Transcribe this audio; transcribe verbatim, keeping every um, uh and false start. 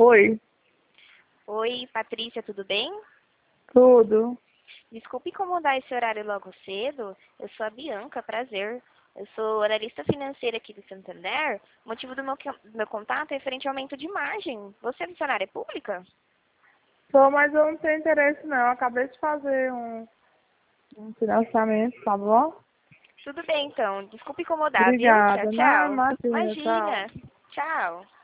Oi, Oi, Patrícia, tudo bem? tudo. Desculpe incomodar esse horário logo cedo. Eu sou a Bianca, prazer. Eu sou analista financeira aqui do Santander. O motivo do meu, que- do meu contato é referente ao aumento de margem. Você é funcionária pública? Sou, mas eu não tenho interesse não. Eu acabei de fazer um, um financiamento, tá bom? Tudo bem, então. Desculpe incomodar, viu? Tchau, Obrigada. Não, tchau. imagina, tchau. Imagina. Tchau.